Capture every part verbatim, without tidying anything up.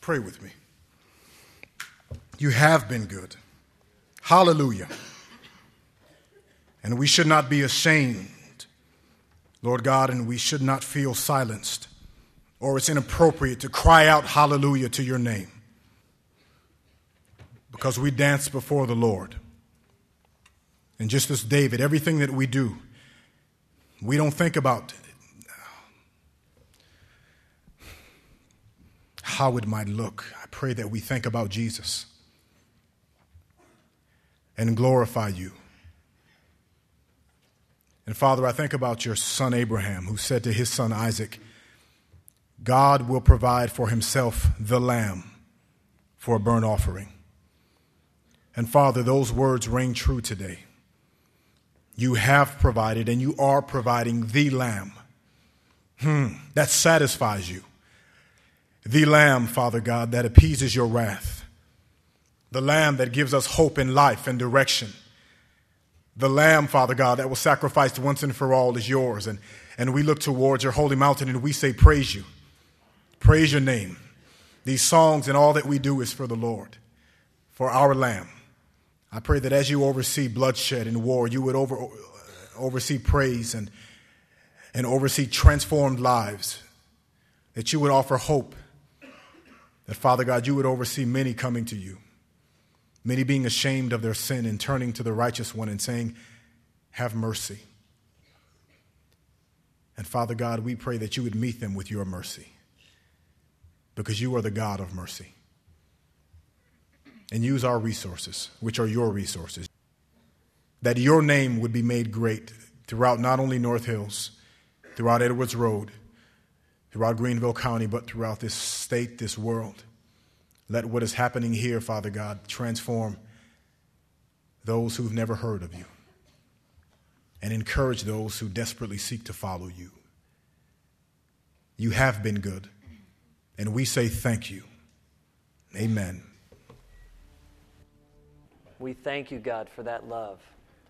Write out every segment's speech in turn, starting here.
Pray with me. You have been good. Hallelujah. And we should not be ashamed, Lord God, and we should not feel silenced, or it's inappropriate to cry out hallelujah to your name, because we dance before the Lord. And just as David, everything that we do, we don't think about how it might look. I pray that we think about Jesus and glorify you. And Father, I think about your son Abraham, who said to his son Isaac, God will provide for himself the lamb for a burnt offering. And Father, those words ring true today. You have provided and you are providing the lamb. Hmm, that satisfies you. The lamb, Father God, that appeases your wrath. The lamb that gives us hope in life and direction. The lamb, Father God, that was sacrificed once and for all is yours. And, and we look towards your holy mountain and we say, praise you. Praise your name. These songs and all that we do is for the Lord, for our lamb. I pray that as you oversee bloodshed and war, you would over, oversee praise and, and oversee transformed lives, that you would offer hope, that, Father God, you would oversee many coming to you, many being ashamed of their sin and turning to the righteous one and saying, have mercy. And, Father God, we pray that you would meet them with your mercy, because you are the God of mercy. And use our resources, which are your resources, that your name would be made great throughout not only North Hills, throughout Edwards Road, throughout Greenville County, but throughout this state, this world. Let what is happening here, Father God, transform those who've never heard of you and encourage those who desperately seek to follow you. You have been good, and we say thank you. Amen. We thank you, God, for that love.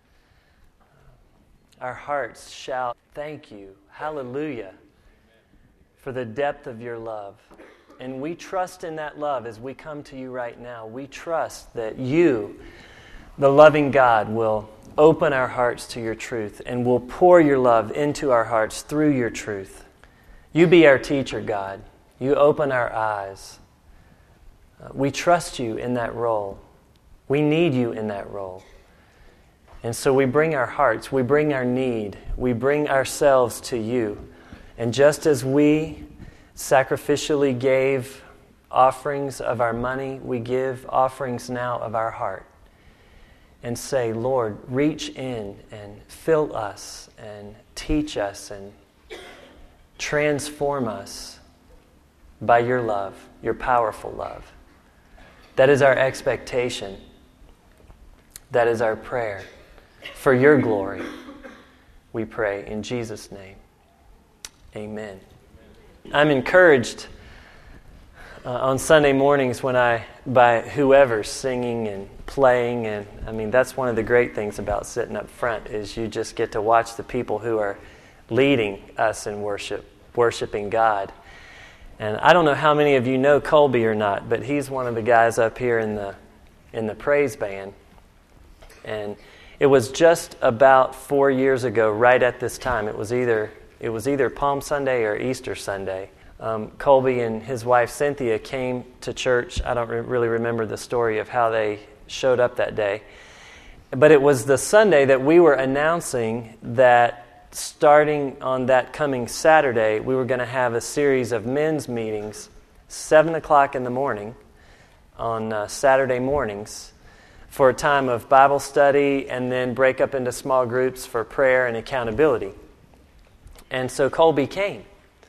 Our hearts shout, thank you, hallelujah, for the depth of your love. And we trust in that love as we come to you right now. We trust that you, the loving God, will open our hearts to your truth and will pour your love into our hearts through your truth. You be our teacher, God. You open our eyes. Uh, we trust you in that role. We need you in that role. And so we bring our hearts, we bring our need, we bring ourselves to you. And just as we sacrificially gave offerings of our money, we give offerings now of our heart. And say, Lord, reach in and fill us and teach us and transform us by your love, your powerful love. That is our expectation. That is our prayer. For your glory, we pray in Jesus' name. Amen. I'm encouraged uh, on Sunday mornings when I, by whoever's singing and playing, and I mean, that's one of the great things about sitting up front is you just get to watch the people who are leading us in worship, worshiping God. And I don't know how many of you know Colby or not, but he's one of the guys up here in the in the praise band. And it was just about four years ago, right at this time. It was either it was either Palm Sunday or Easter Sunday. Um, Colby and his wife Cynthia came to church. I don't re- really remember the story of how they showed up that day. But it was the Sunday that we were announcing that starting on that coming Saturday, we were going to have a series of men's meetings, seven o'clock in the morning on uh, Saturday mornings, for a time of Bible study and then break up into small groups for prayer and accountability. And so Colby came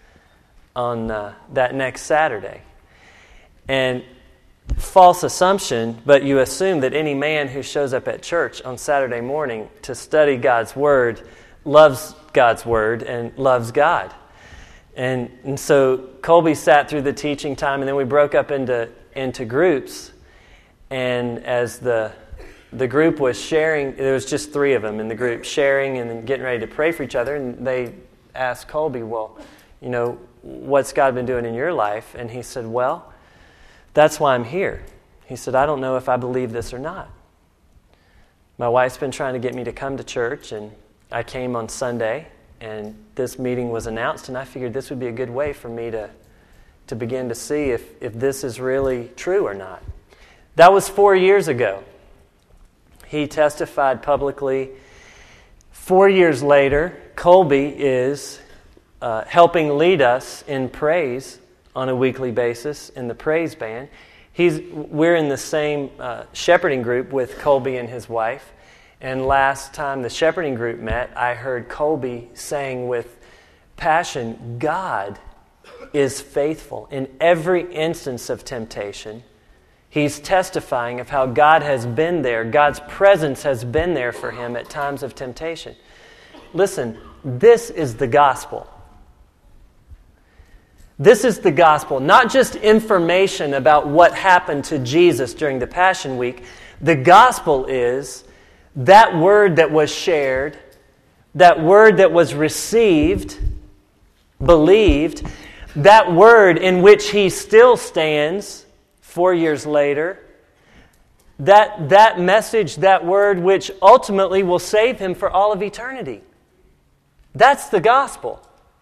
on uh, that next Saturday. And false assumption, but you assume that any man who shows up at church on Saturday morning to study God's Word loves God's Word and loves God. And, and so Colby sat through the teaching time, and then we broke up into, into groups. And as the the group was sharing, there was just three of them in the group, sharing and then getting ready to pray for each other. And they asked Colby, well, you know, what's God been doing in your life? And he said, well, That's why I'm here. He said, I don't know if I believe this or not. My wife's been trying to get me to come to church, and I came on Sunday, and this meeting was announced, and I figured this would be a good way for me to, to begin to see if, if this is really true or not. That was four years ago. He testified publicly. Four years later, Colby is uh, helping lead us in praise on a weekly basis in the praise band. He's, we're in the same uh, shepherding group with Colby and his wife. And last time the shepherding group met, I heard Colby saying with passion, God is faithful in every instance of temptation. He's testifying of how God has been there. God's presence has been there for him at times of temptation. Listen, this is the gospel. This is the gospel, not just information about what happened to Jesus during the Passion Week. The gospel is that word that was shared, that word that was received, believed, that word in which he still stands four years later, that, that message, that word which ultimately will save him for all of eternity. That's the gospel.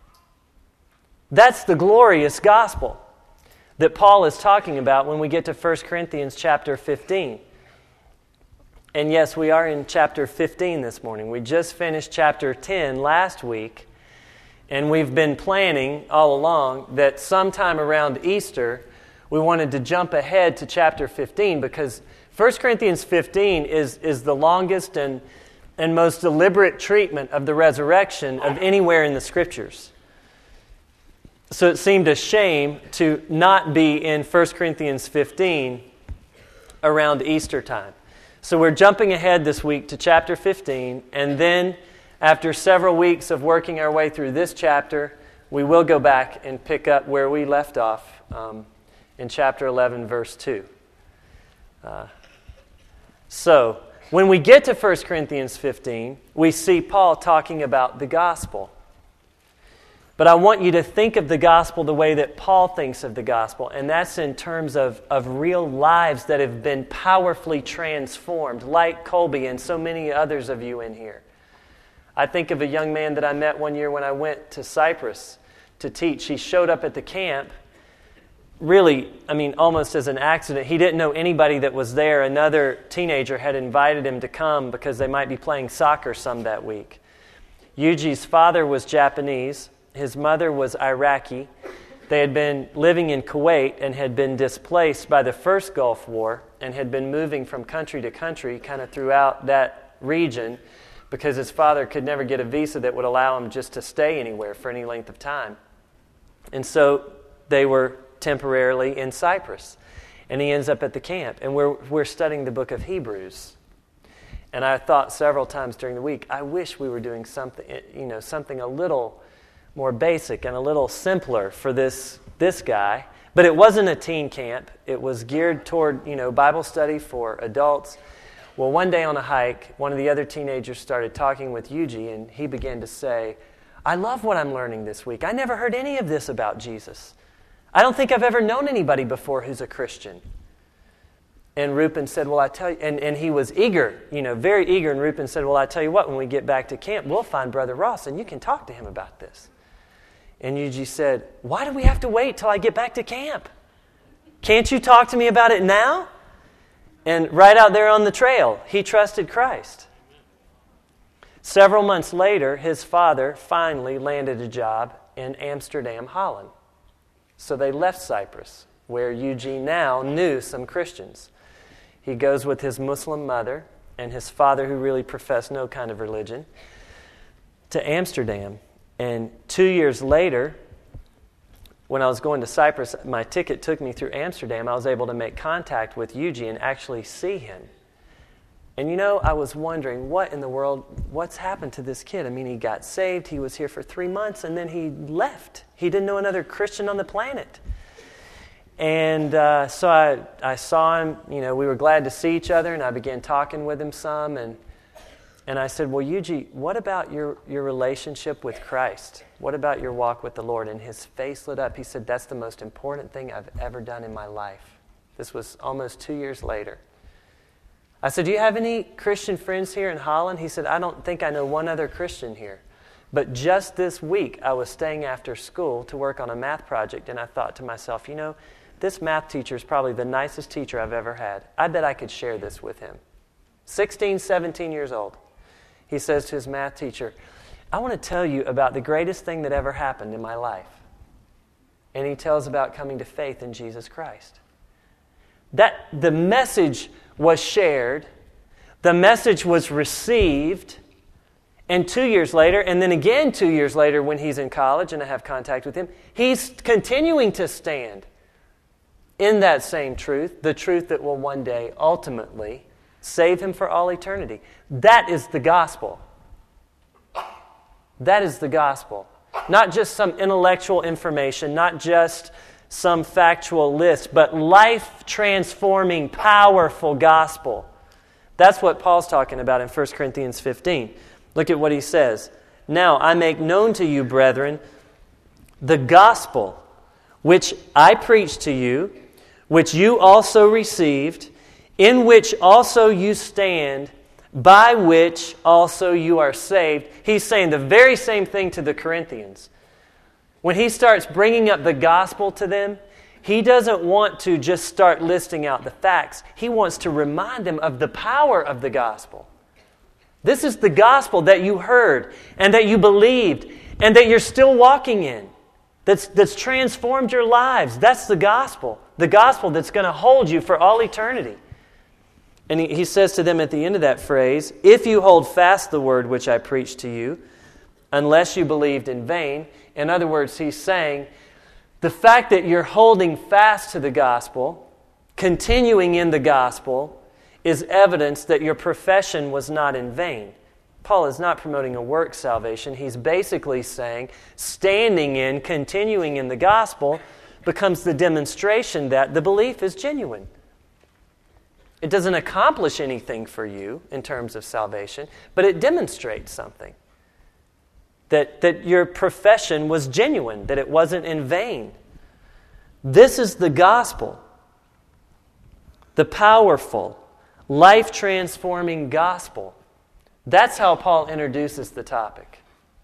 That's the glorious gospel that Paul is talking about when we get to First Corinthians chapter fifteen. And yes, we are in chapter fifteen this morning. We just finished chapter ten last week, and we've been planning all along that sometime around Easter, we wanted to jump ahead to chapter fifteen because First Corinthians fifteen is, is the longest and, and most deliberate treatment of the resurrection of anywhere in the Scriptures. So it seemed a shame to not be in First Corinthians fifteen around Easter time. So we're jumping ahead this week to chapter fifteen, and then after several weeks of working our way through this chapter, we will go back and pick up where we left off um, in chapter eleven, verse two. Uh, so when we get to First Corinthians fifteen, we see Paul talking about the gospel. But I want you to think of the gospel the way that Paul thinks of the gospel, and that's in terms of, of real lives that have been powerfully transformed, like Colby and so many others of you in here. I think of a young man that I met one year when I went to Cyprus to teach. He showed up at the camp, really, I mean, almost as an accident. He didn't know anybody that was there. Another teenager had invited him to come because they might be playing soccer some that week. Yuji's father was Japanese. His mother was Iraqi. They had been living in Kuwait and had been displaced by the first Gulf War and had been moving from country to country kind of throughout that region because his father could never get a visa that would allow him just to stay anywhere for any length of time. And so they were temporarily in Cyprus. And he ends up at the camp. And we're we're studying the book of Hebrews. And I thought several times during the week, I wish we were doing something, you know, something a little more basic and a little simpler for this this guy. But it wasn't a teen camp. It was geared toward, you know, Bible study for adults. Well, one day on a hike, one of the other teenagers started talking with Yuji, and he began to say, I love what I'm learning this week. I never heard any of this about Jesus. I don't think I've ever known anybody before who's a Christian. And Rupen said, well, I tell you, and, and he was eager, you know, very eager, and Rupen said, well, I tell you what, when we get back to camp, we'll find Brother Ross, and you can talk to him about this. And Yuji said, why do we have to wait till I get back to camp? Can't you talk to me about it now? And right out there on the trail, he trusted Christ. Several months later, his father finally landed a job in Amsterdam, Holland. So they left Cyprus, where Yuji now knew some Christians. He goes with his Muslim mother and his father, who really professed no kind of religion, to Amsterdam. And two years later, when I was going to Cyprus, my ticket took me through Amsterdam. I was able to make contact with Yuji and actually see him. And you know, I was wondering, what in the world, what's happened to this kid? I mean, he got saved, he was here for three months, and then he left. He didn't know another Christian on the planet. And uh, so I, I saw him, you know, we were glad to see each other, and I began talking with him some, and and I said, well, Yuji, what about your, your relationship with Christ? What about your walk with the Lord? And his face lit up. He said, that's the most important thing I've ever done in my life. This was almost two years later. I said, do you have any Christian friends here in Holland? He said, I don't think I know one other Christian here. But just this week, I was staying after school to work on a math project, and I thought to myself, you know, this math teacher is probably the nicest teacher I've ever had. I bet I could share this with him. sixteen, seventeen years old. He says to his math teacher, I want to tell you about the greatest thing that ever happened in my life. And he tells about coming to faith in Jesus Christ. That the message was shared, the message was received, and two years later, and then again two years later when he's in college and I have contact with him, he's continuing to stand in that same truth, the truth that will one day ultimately save him for all eternity. That is the gospel. That is the gospel. Not just some intellectual information, not just some factual list, but life-transforming, powerful gospel. That's what Paul's talking about in First Corinthians fifteen. Look at what he says. Now I make known to you, brethren, the gospel which I preached to you, which you also received, in which also you stand, by which also you are saved. He's saying the very same thing to the Corinthians. When he starts bringing up the gospel to them, he doesn't want to just start listing out the facts. He wants to remind them of the power of the gospel. This is the gospel that you heard and that you believed and that you're still walking in, that's, that's transformed your lives. That's the gospel. The gospel that's going to hold you for all eternity. And he, he says to them at the end of that phrase, if you hold fast the word which I preached to you, unless you believed in vain. In other words, he's saying, the fact that you're holding fast to the gospel, continuing in the gospel, is evidence that your profession was not in vain. Paul is not promoting a work salvation. He's basically saying standing in, continuing in the gospel becomes the demonstration that the belief is genuine. It doesn't accomplish anything for you in terms of salvation, but it demonstrates something. That, that your profession was genuine, that it wasn't in vain. This is the gospel. The powerful, life-transforming gospel. That's how Paul introduces the topic.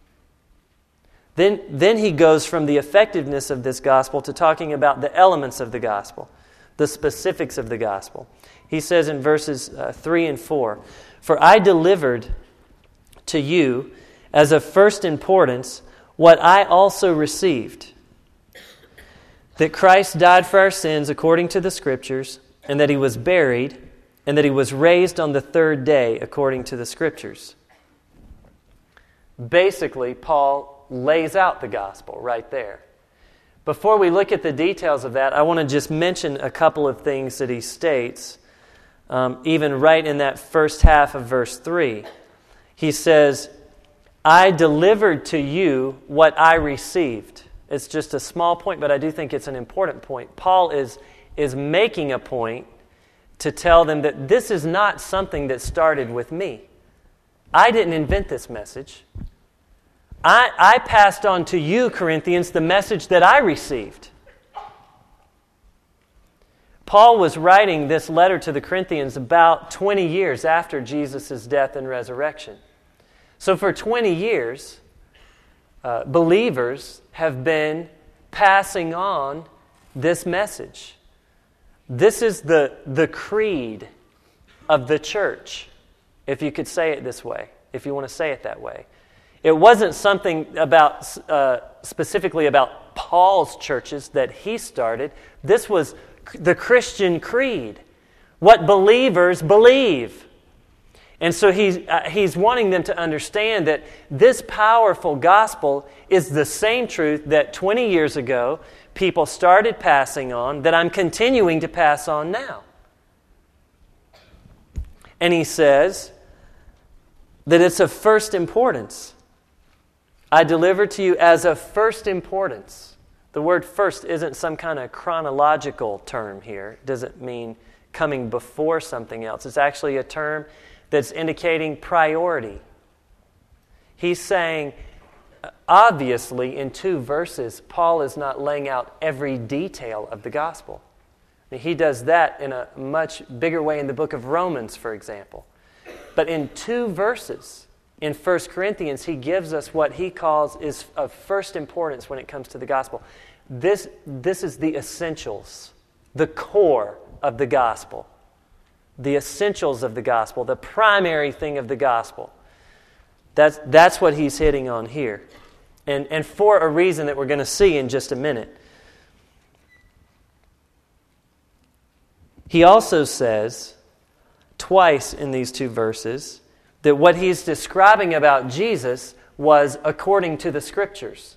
Then, then he goes from the effectiveness of this gospel to talking about the elements of the gospel, the specifics of the gospel. He says in verses uh, three and four, for I delivered to you as of first importance what I also received, that Christ died for our sins according to the Scriptures, and that he was buried, and that he was raised on the third day according to the Scriptures. Basically, Paul lays out the gospel right there. Before we look at the details of that, I want to just mention a couple of things that he states, um, even right in that first half of verse three. He says, I delivered to you what I received. It's just a small point, but I do think it's an important point. Paul is, is making a point to tell them that this is not something that started with me. I didn't invent this message. I, I passed on to you, Corinthians, the message that I received. Paul was writing this letter to the Corinthians about twenty years after Jesus' death and resurrection. So for twenty years, uh, believers have been passing on this message. This is the, the creed of the church, if you could say it this way, if you want to say it that way. It wasn't something about uh, specifically about Paul's churches that he started. This was the Christian creed, what believers believe. And so he's, uh, he's wanting them to understand that this powerful gospel is the same truth that twenty years ago people started passing on, that I'm continuing to pass on now. And he says that it's of first importance. I delivered to you as of first importance. The word first isn't some kind of chronological term here. It doesn't mean coming before something else. It's actually a term that's indicating priority. He's saying, obviously, in two verses, Paul is not laying out every detail of the gospel. I mean, he does that in a much bigger way in the book of Romans, for example. But in two verses in First Corinthians, he gives us what he calls is of first importance when it comes to the gospel. This, this is the essentials, the core of the gospel. The essentials of the gospel, the primary thing of the gospel. That's, that's what he's hitting on here. And, and for a reason that we're going to see in just a minute. He also says, twice in these two verses, that what he's describing about Jesus was according to the Scriptures.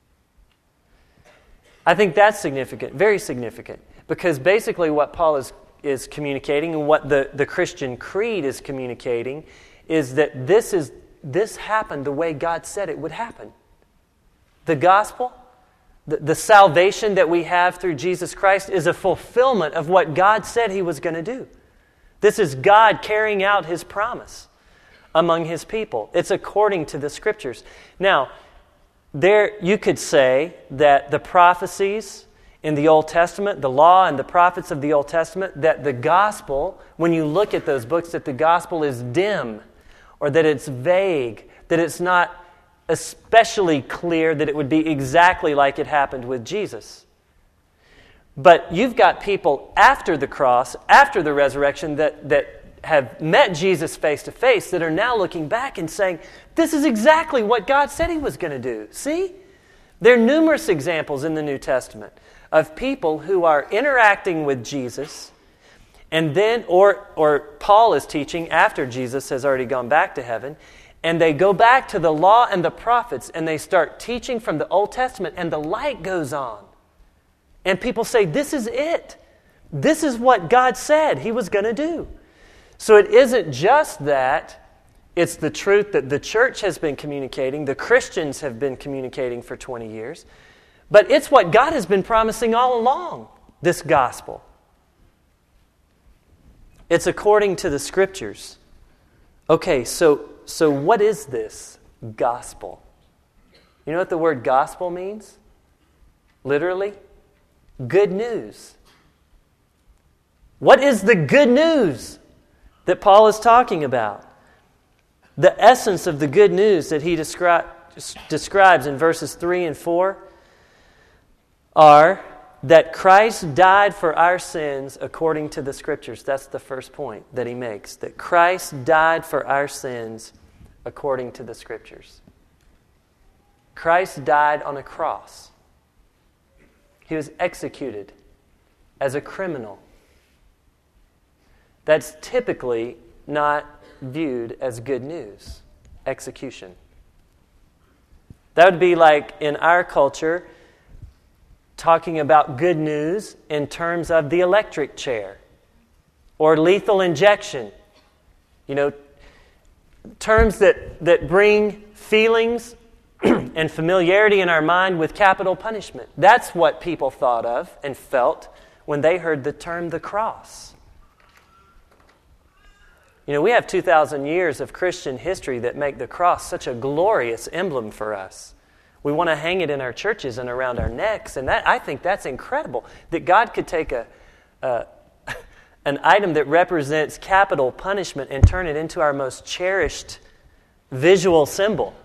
I think that's significant, very significant, because basically what Paul is, is communicating and what the, the Christian creed is communicating is that this is this happened the way God said it would happen. The gospel, the, the salvation that we have through Jesus Christ is a fulfillment of what God said He was going to do. This is God carrying out His promise among His people. It's according to the Scriptures. Now, there you could say that the prophecies in the Old Testament, the law and the prophets of the Old Testament, that the gospel, when you look at those books, that the gospel is dim, or that it's vague, that it's not especially clear that it would be exactly like it happened with Jesus. But you've got people after the cross, after the resurrection, that, that have met Jesus face to face, that are now looking back and saying, this is exactly what God said He was going to do. See? There are numerous examples in the New Testament of people who are interacting with Jesus, and then, or, or Paul is teaching after Jesus has already gone back to heaven, and they go back to the law and the prophets, and they start teaching from the Old Testament, and the light goes on. And people say, this is it. This is what God said He was going to do. So it isn't just that, it's the truth that the church has been communicating, the Christians have been communicating for twenty years, but it's what God has been promising all along, this gospel. It's according to the Scriptures. Okay, so, so what is this gospel? You know what the word gospel means? Literally? Good news. What is the good news that Paul is talking about? The essence of the good news that he descri- describes in verses three and four are that Christ died for our sins according to the Scriptures. That's the first point that he makes. That Christ died for our sins according to the Scriptures. Christ died on a cross. He was executed as a criminal. That's typically not viewed as good news, execution. That would be like in our culture talking about good news in terms of the electric chair or lethal injection. You know, terms that, that bring feelings and familiarity in our mind with capital punishment. That's what people thought of and felt when they heard the term the cross. You know, we have two thousand years of Christian history that make the cross such a glorious emblem for us. We want to hang it in our churches and around our necks, and that I think that's incredible, that God could take a, a an item that represents capital punishment and turn it into our most cherished visual symbol.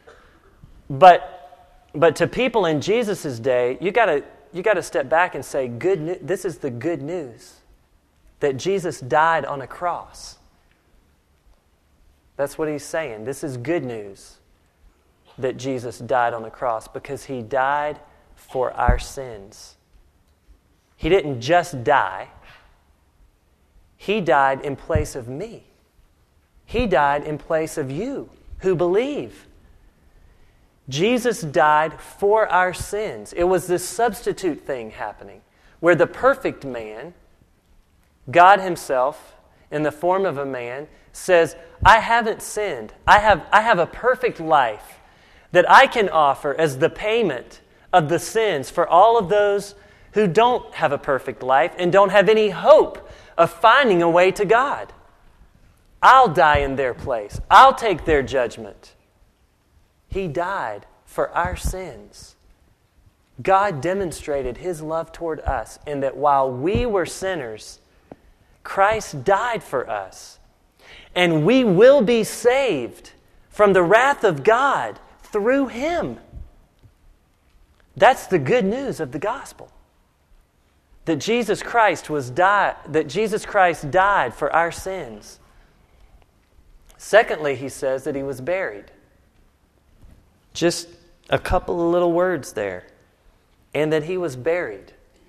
But but to people in Jesus' day, you got to you got to step back and say, "Good. New- this is the good news that Jesus died on a cross." That's what he's saying. This is good news that Jesus died on the cross because He died for our sins. He didn't just die. He died in place of me. He died in place of you who believe. Jesus died for our sins. It was this substitute thing happening where the perfect man, God Himself, in the form of a man, says, I haven't sinned. I have, I have a perfect life that I can offer as the payment of the sins for all of those who don't have a perfect life and don't have any hope of finding a way to God. I'll die in their place. I'll take their judgment. He died for our sins. God demonstrated His love toward us in that while we were sinners, Christ died for us. And we will be saved from the wrath of God through Him. That's the good news of the gospel. That Jesus Christ was die, that Jesus Christ died for our sins. Secondly, he says that He was buried. Just a couple of little words there. And that He was buried.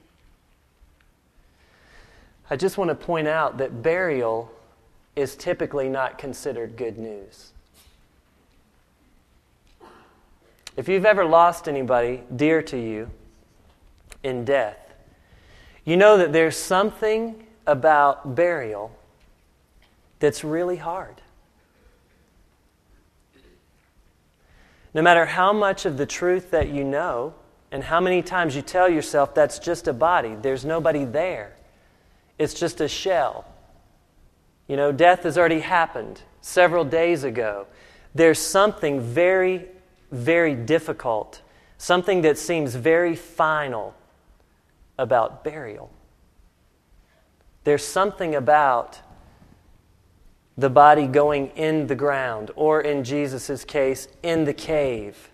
I just want to point out that burial is typically not considered good news. If you've ever lost anybody dear to you in death, you know that there's something about burial that's really hard. No matter how much of the truth that you know, and how many times you tell yourself that's just a body, there's nobody there. It's just a shell. You know, death has already happened several days ago. There's something very, very difficult, something that seems very final about burial. There's something about the body going in the ground, or in Jesus' case, in the cave,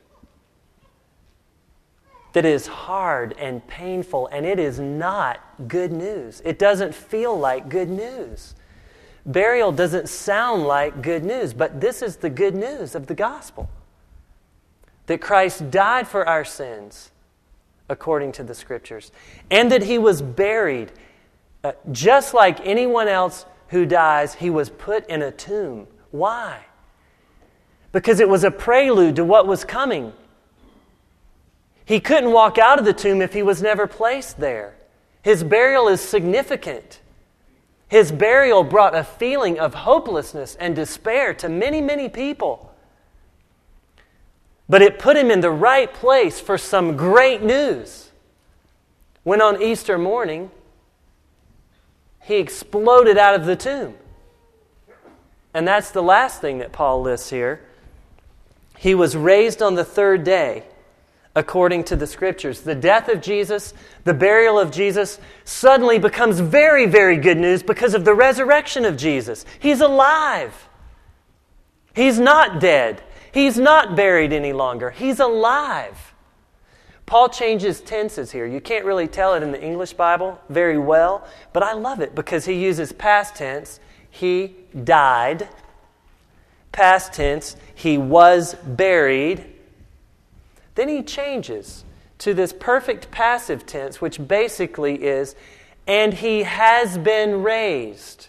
that is hard and painful, and it is not good news. It doesn't feel like good news. Burial doesn't sound like good news, but this is the good news of the gospel. That Christ died for our sins, according to the Scriptures, and that He was buried. Uh, just like anyone else who dies, He was put in a tomb. Why? Because it was a prelude to what was coming. He couldn't walk out of the tomb if He was never placed there. His burial is significant. His burial brought a feeling of hopelessness and despair to many, many people. But it put Him in the right place for some great news. When on Easter morning, He exploded out of the tomb. And that's the last thing that Paul lists here. He was raised on the third day, according to the Scriptures. The death of Jesus, the burial of Jesus, suddenly becomes very, very good news because of the resurrection of Jesus. He's alive. He's not dead. He's not buried any longer. He's alive. Paul changes tenses here. You can't really tell it in the English Bible very well, but I love it because he uses past tense. He died. Past tense. He was buried. Then he changes to this perfect passive tense, which basically is, and He has been raised.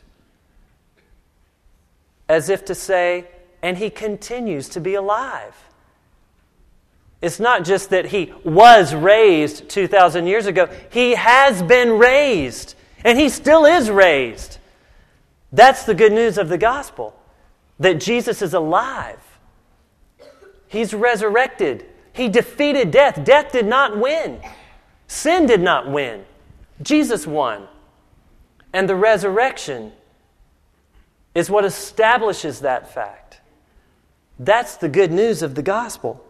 As if to say, and He continues to be alive. It's not just that He was raised two thousand years ago. He has been raised, and He still is raised. That's the good news of the gospel, that Jesus is alive. He's resurrected. He defeated death. Death did not win. Sin did not win. Jesus won. And the resurrection is what establishes that fact. That's the good news of the gospel.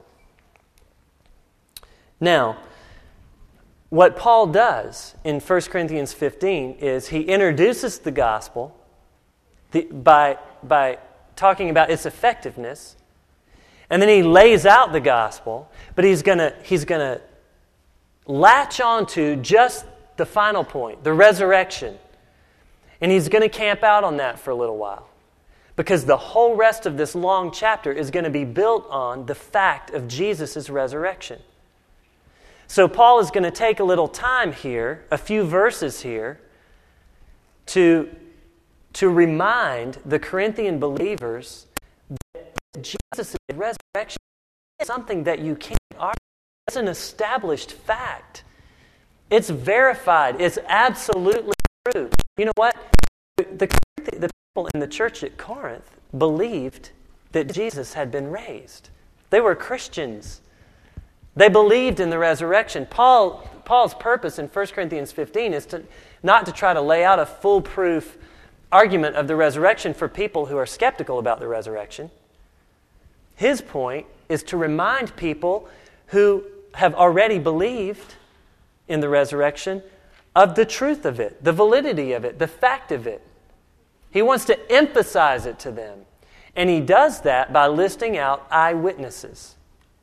Now, what Paul does in First Corinthians fifteen is he introduces the gospel the, by, by talking about its effectiveness. And then he lays out the gospel, but he's gonna he's gonna latch on to just the final point, the resurrection. And he's going to camp out on that for a little while. Because the whole rest of this long chapter is going to be built on the fact of Jesus' resurrection. So Paul is going to take a little time here, a few verses here, to, to remind the Corinthian believers Jesus' resurrection is something that you can't argue. It's an established fact. It's verified. It's absolutely true. You know what? The, the people in the church at Corinth believed that Jesus had been raised. They were Christians. They believed in the resurrection. Paul, Paul's purpose in First Corinthians fifteen is to not to try to lay out a foolproof argument of the resurrection for people who are skeptical about the resurrection. His point is to remind people who have already believed in the resurrection, of the truth of it, the validity of it, the fact of it. He wants to emphasize it to them. And he does that by listing out eyewitnesses.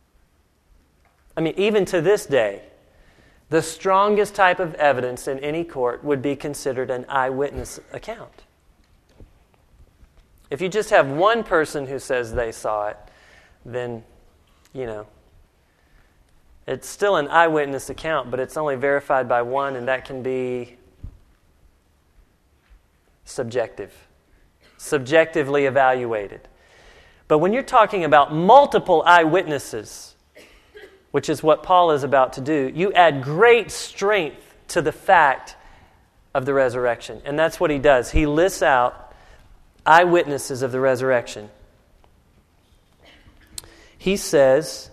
I mean, even to this day, the strongest type of evidence in any court would be considered an eyewitness account. If you just have one person who says they saw it, then, you know, it's still an eyewitness account, but it's only verified by one, and that can be subjective, subjectively evaluated. But when you're talking about multiple eyewitnesses, which is what Paul is about to do, you add great strength to the fact of the resurrection. And that's what he does. He lists out eyewitnesses of the resurrection. He says,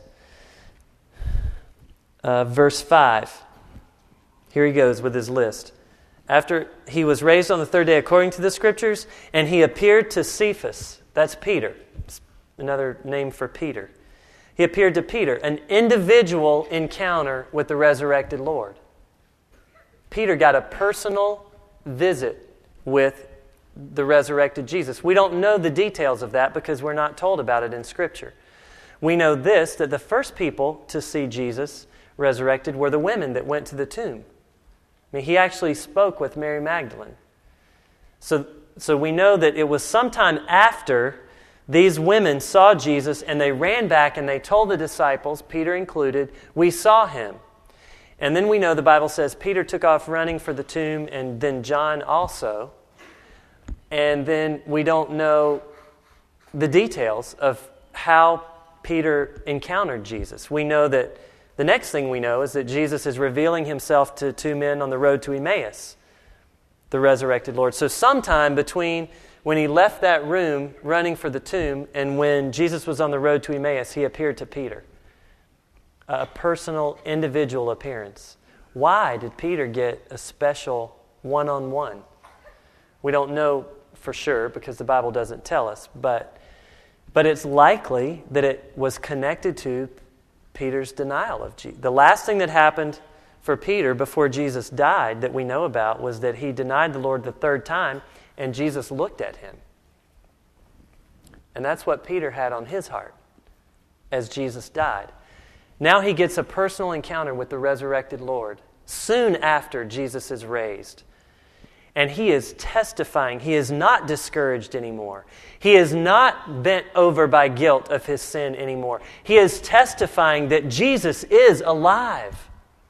uh, verse five, here he goes with his list. After he was raised on the third day according to the Scriptures, and he appeared to Cephas. That's Peter, another name for Peter. He appeared to Peter, an individual encounter with the resurrected Lord. Peter got a personal visit with the resurrected Jesus. We don't know the details of that because we're not told about it in Scripture. We know this, that the first people to see Jesus resurrected were the women that went to the tomb. I mean, he actually spoke with Mary Magdalene. So, so we know that it was sometime after these women saw Jesus and they ran back and they told the disciples, Peter included, we saw him. And then we know the Bible says Peter took off running for the tomb, and then John also. And then we don't know the details of how Peter encountered Jesus. We know that the next thing we know is that Jesus is revealing himself to two men on the road to Emmaus, the resurrected Lord. So sometime between when he left that room running for the tomb and when Jesus was on the road to Emmaus, he appeared to Peter. A personal, individual appearance. Why did Peter get a special one-on-one? We don't know for sure because the Bible doesn't tell us, but, but it's likely that it was connected to Peter's denial of Jesus. The last thing that happened for Peter before Jesus died that we know about was that he denied the Lord the third time, and Jesus looked at him. And that's what Peter had on his heart as Jesus died. Now he gets a personal encounter with the resurrected Lord soon after Jesus is raised. And he is testifying. He is not discouraged anymore. He is not bent over by guilt of his sin anymore. He is testifying that Jesus is alive.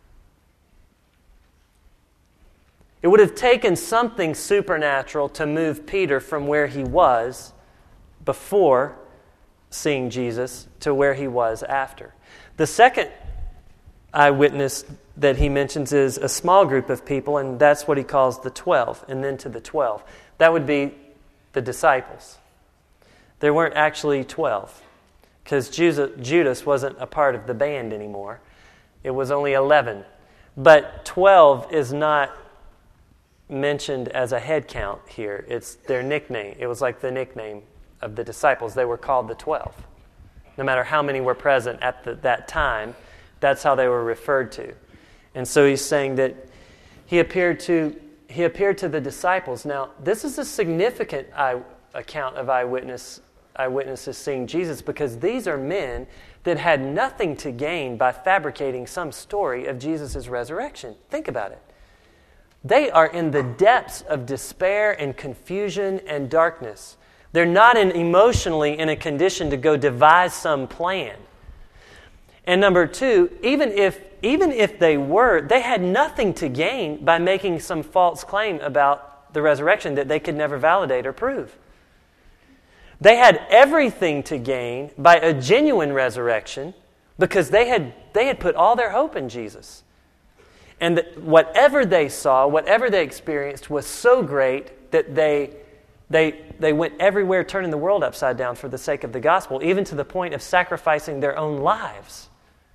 It would have taken something supernatural to move Peter from where he was before seeing Jesus to where he was after. The second eyewitness that he mentions is a small group of people, and that's what he calls the twelve, and then to the twelve. That would be the disciples. There weren't actually twelve, because Judas wasn't a part of the band anymore. It was only eleven. But twelve is not mentioned as a head count here. It's their nickname. It was like the nickname of the disciples. They were called the twelve. No matter how many were present at the, that time, that's how they were referred to. And so he's saying that he appeared to he appeared to the disciples. Now, this is a significant eye, account of eyewitness eyewitnesses seeing Jesus, because these are men that had nothing to gain by fabricating some story of Jesus' resurrection. Think about it. They are in the depths of despair and confusion and darkness. They're not in, emotionally in a condition to go devise some plan. And number two, even if even if they were, they had nothing to gain by making some false claim about the resurrection that they could never validate or prove. They had everything to gain by a genuine resurrection because they had they had put all their hope in Jesus. And that whatever they saw, whatever they experienced was so great that they they they went everywhere turning the world upside down for the sake of the gospel, even to the point of sacrificing their own lives.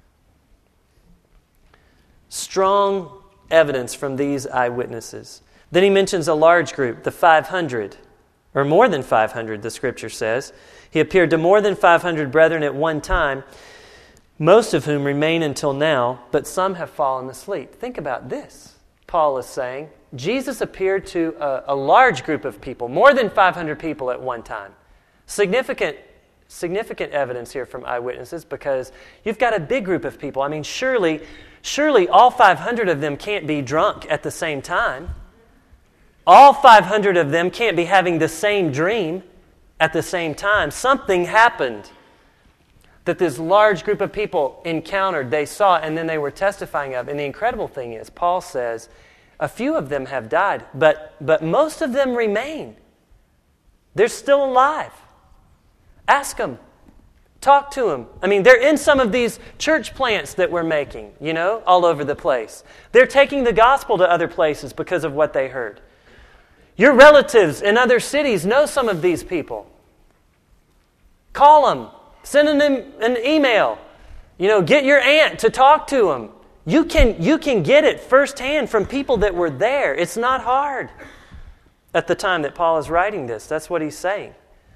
Strong evidence from these eyewitnesses. Then he mentions a large group, the five hundred, or more than five hundred, the Scripture says. He appeared to more than five hundred brethren at one time. most of whom remain until now, but some have fallen asleep. Think about this, Paul is saying. Jesus appeared to a, a large group of people, more than five hundred people at one time. Significant, significant evidence here from eyewitnesses, because you've got a big group of people. I mean, surely, surely all five hundred of them can't be drunk at the same time. All five hundred of them can't be having the same dream at the same time. Something happened that this large group of people encountered, they saw, and then they were testifying of. And the incredible thing is, Paul says, a few of them have died, but, but most of them remain. They're still alive. Ask them. Talk to them. I mean, they're in some of these church plants that we're making, you know, all over the place. They're taking the gospel to other places because of what they heard. Your relatives in other cities know some of these people. Call them. Send them an email. You know, get your aunt to talk to them. You can, you can get it firsthand from people that were there. It's not hard. At the time that Paul is writing this, that's what he's saying.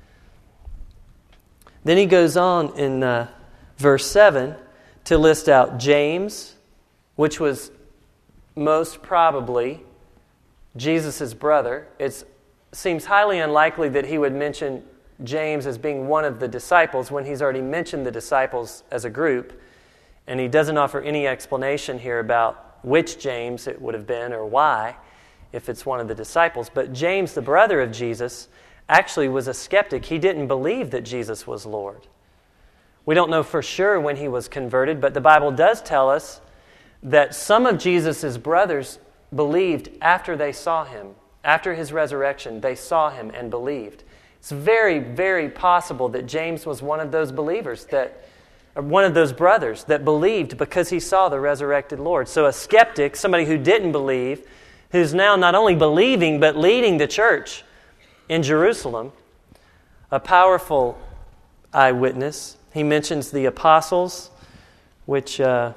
Then he goes on in uh, verse seven to list out James, which was most probably Jesus' brother. It seems highly unlikely that he would mention James as being one of the disciples when he's already mentioned the disciples as a group, and he doesn't offer any explanation here about which James it would have been or why, if it's one of the disciples. But James, the brother of Jesus, actually was a skeptic. He didn't believe that Jesus was Lord. We don't know for sure when he was converted, but the Bible does tell us that some of Jesus' brothers believed after they saw him. After his resurrection, they saw him and believed. It's very, very possible that James was one of those believers, that or one of those brothers that believed because he saw the resurrected Lord. So a skeptic, somebody who didn't believe, who's now not only believing but leading the church in Jerusalem, a powerful eyewitness. He mentions the apostles, which uh,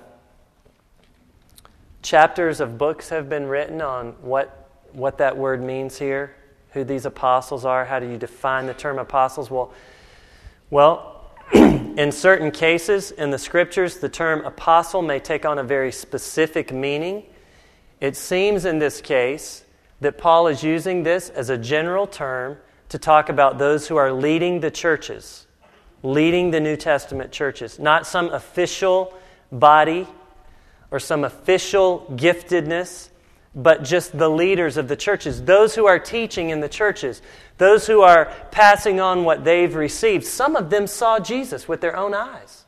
chapters of books have been written on what, what that word means here. Who these apostles are. How do you define the term apostles? Well, well, in certain cases in the Scriptures, the term apostle may take on a very specific meaning. It seems in this case that Paul is using this as a general term to talk about those who are leading the churches, leading the New Testament churches, not some official body or some official giftedness, but just the leaders of the churches, those who are teaching in the churches, those who are passing on what they've received. Some of them saw Jesus with their own eyes.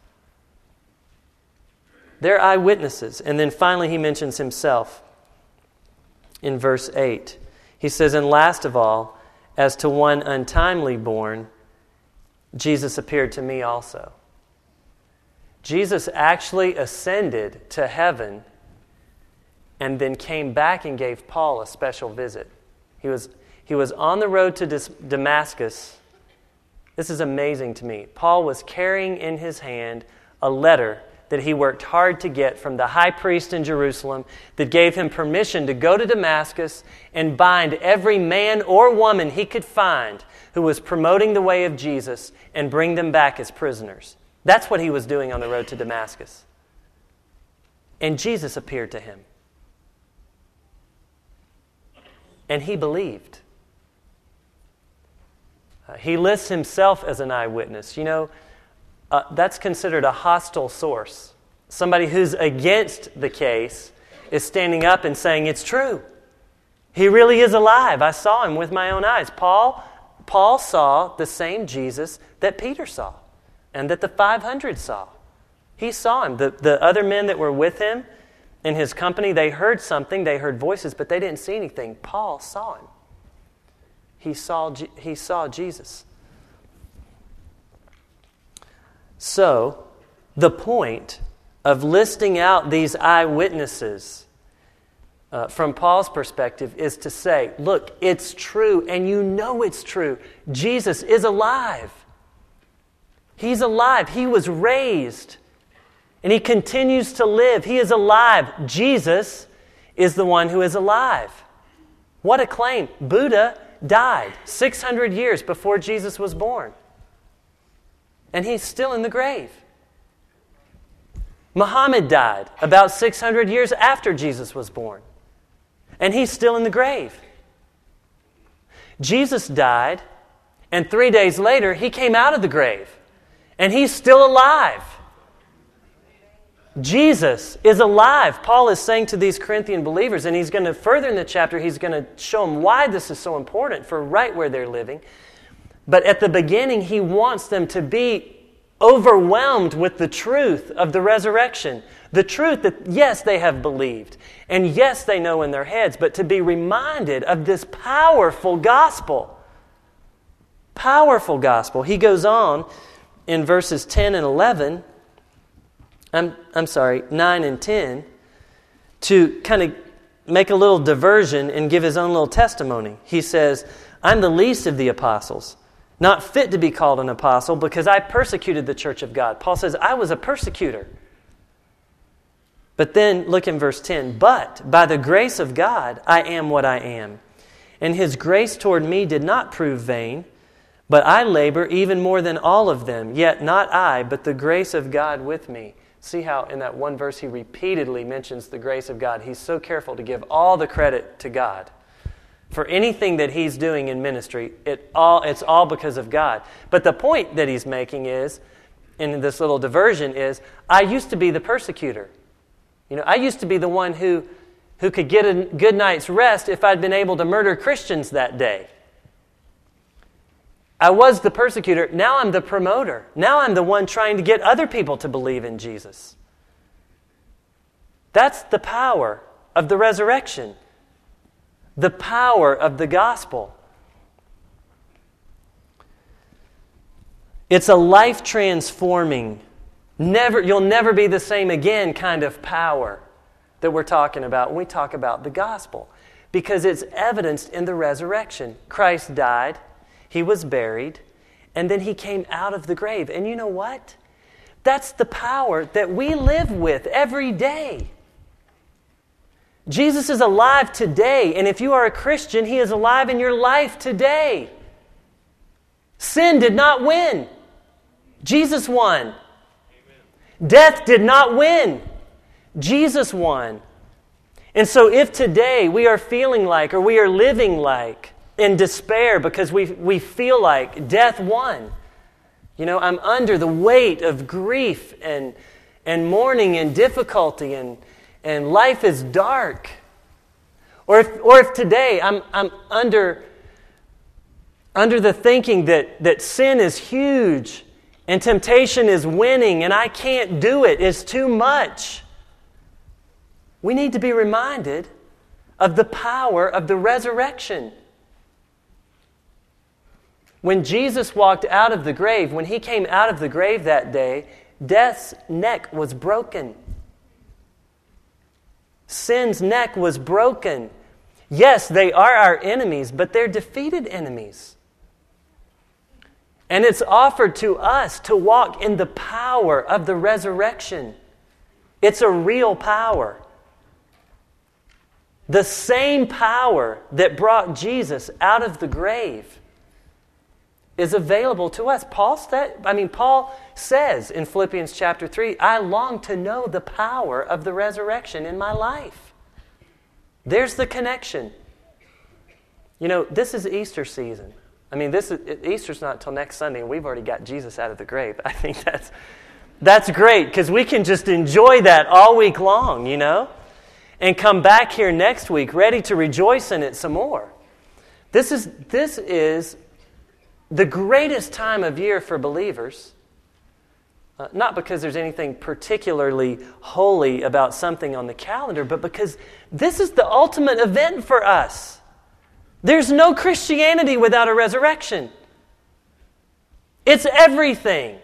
They're eyewitnesses. And then finally he mentions himself in verse eight. He says, and last of all, as to one untimely born, Jesus appeared to me also. Jesus actually ascended to heaven and then came back and gave Paul a special visit. He was, he was on the road to Damascus. This is amazing to me. Paul was carrying in his hand a letter that he worked hard to get from the high priest in Jerusalem that gave him permission to go to Damascus and bind every man or woman he could find who was promoting the way of Jesus and bring them back as prisoners. That's what he was doing on the road to Damascus. And Jesus appeared to him. And he believed. Uh, he lists himself as an eyewitness. You know, uh, that's considered a hostile source. Somebody who's against the case is standing up and saying, it's true. He really is alive. I saw him with my own eyes. Paul, Paul saw the same Jesus that Peter saw and that the five hundred saw. He saw him. The, the other men that were with him, in his company, they heard something, they heard voices, but they didn't see anything. Paul saw him. He saw, he saw Jesus. So, the point of listing out these eyewitnesses uh, from Paul's perspective is to say, look, it's true, and you know it's true. Jesus is alive. He's alive. He was raised. And he continues to live. He is alive. Jesus is the one who is alive. What a claim. Buddha died six hundred years before Jesus was born. And he's still in the grave. Muhammad died about six hundred years after Jesus was born, and he's still in the grave. Jesus died, and three days later, he came out of the grave, and he's still alive. Jesus is alive. Paul is saying to these Corinthian believers, and he's going to, further in the chapter, he's going to show them why this is so important for right where they're living. But at the beginning, he wants them to be overwhelmed with the truth of the resurrection. The truth that, yes, they have believed, and yes, they know in their heads, but to be reminded of this powerful gospel. Powerful gospel. He goes on in verses ten and eleven, I'm, I'm sorry, nine and ten, to kind of make a little diversion and give his own little testimony. He says, I'm the least of the apostles, not fit to be called an apostle because I persecuted the church of God. Paul says, I was a persecutor. But then look in verse ten. But by the grace of God, I am what I am. And his grace toward me did not prove vain, but I labor even more than all of them. Yet not I, but the grace of God with me. See how in that one verse he repeatedly mentions the grace of God. He's so careful to give all the credit to God. For anything that he's doing in ministry, it all it's all because of God. But the point that he's making is, in this little diversion, is, I used to be the persecutor. You know, I used to be the one who, who could get a good night's rest if I'd been able to murder Christians that day. I was the persecutor. Now I'm the promoter. Now I'm the one trying to get other people to believe in Jesus. That's the power of the resurrection. The power of the gospel. It's a life-transforming, never you'll never be the same again kind of power that we're talking about when we talk about the gospel. Because it's evidenced in the resurrection. Christ died, he was buried, and then he came out of the grave. And you know what? That's the power that we live with every day. Jesus is alive today, and if you are a Christian, he is alive in your life today. Sin did not win. Jesus won. Amen. Death did not win. Jesus won. And so if today we are feeling like, or we are living like, in despair because we, we feel like death won, you know, I'm under the weight of grief and, and mourning and difficulty and and life is dark. Or if, or if today I'm, I'm under, under the thinking that, that sin is huge and temptation is winning and I can't do it, it's too much. We need to be reminded of the power of the resurrection. When Jesus walked out of the grave, when he came out of the grave that day, death's neck was broken. Sin's neck was broken. Yes, they are our enemies, but they're defeated enemies. And it's offered to us to walk in the power of the resurrection. It's a real power. The same power that brought Jesus out of the grave is available to us. Paul said, I mean, Paul says in Philippians chapter three, I long to know the power of the resurrection in my life. There's the connection. You know, this is Easter season. I mean, this is, Easter's not until next Sunday, and we've already got Jesus out of the grave. I think that's that's great because we can just enjoy that all week long, you know, and come back here next week ready to rejoice in it some more. This is this is. The greatest time of year for believers, uh, not because there's anything particularly holy about something on the calendar, but because this is the ultimate event for us. There's no Christianity without a resurrection. It's everything.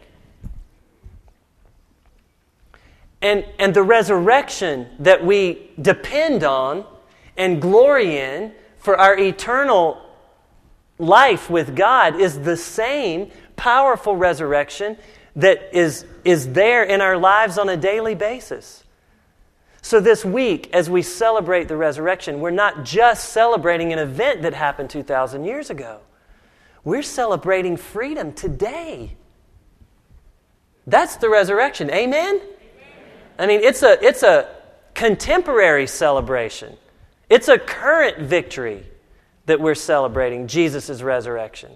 And, and the resurrection that we depend on and glory in for our eternal life with God is the same powerful resurrection that is, is there in our lives on a daily basis. So this week, as we celebrate the resurrection, we're not just celebrating an event that happened two thousand years ago. We're celebrating freedom today. That's the resurrection. Amen? Amen. I mean, it's a, it's a contemporary celebration. It's a current victory that we're celebrating, Jesus' resurrection.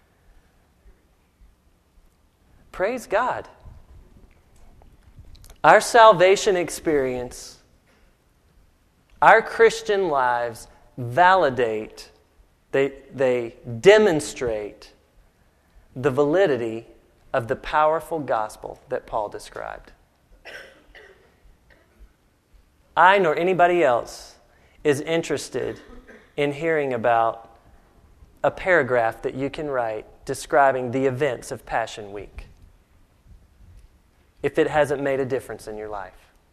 Praise God. Our salvation experience, our Christian lives validate, they, they demonstrate the validity of the powerful gospel that Paul described. I nor anybody else is interested in hearing about a paragraph that you can write describing the events of Passion Week, if it hasn't made a difference in your life.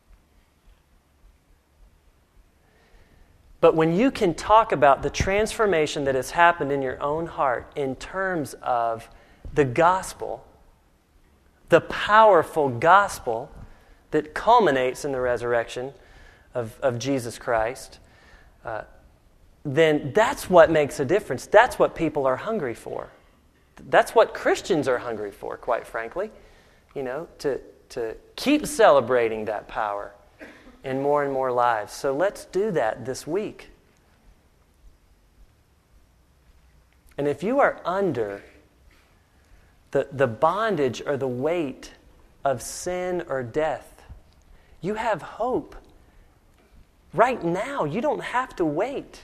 But when you can talk about the transformation that has happened in your own heart in terms of the gospel, the powerful gospel that culminates in the resurrection of, of Jesus Christ, uh, then that's what makes a difference. That's what people are hungry for. That's what Christians are hungry for, quite frankly. You know, to, to keep celebrating that power in more and more lives. So let's do that this week. And if you are under the, the bondage or the weight of sin or death, you have hope. Right now, you don't have to wait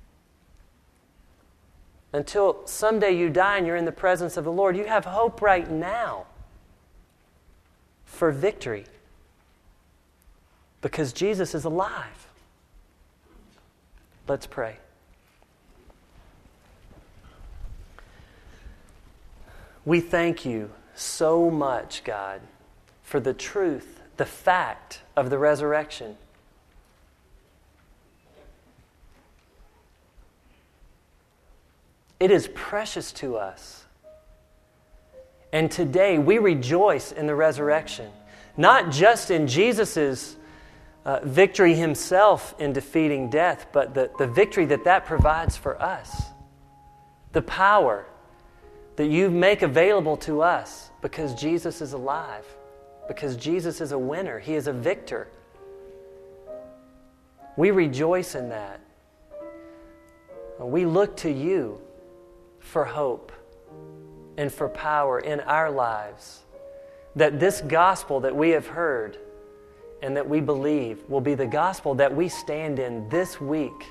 until someday you die and you're in the presence of the Lord. You have hope right now for victory because Jesus is alive. Let's pray. We thank you so much, God, for the truth, the fact of the resurrection. It is precious to us. And today we rejoice in the resurrection, not just in Jesus' uh, victory himself in defeating death, but the, the victory that that provides for us. The power that you make available to us because Jesus is alive, because Jesus is a winner. He is a victor. We rejoice in that. We look to you for hope and for power in our lives, that this gospel that we have heard and that we believe will be the gospel that we stand in this week,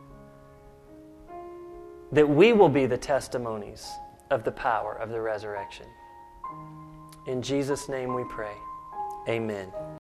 that we will be the testimonies of the power of the resurrection. In Jesus' name we pray. Amen.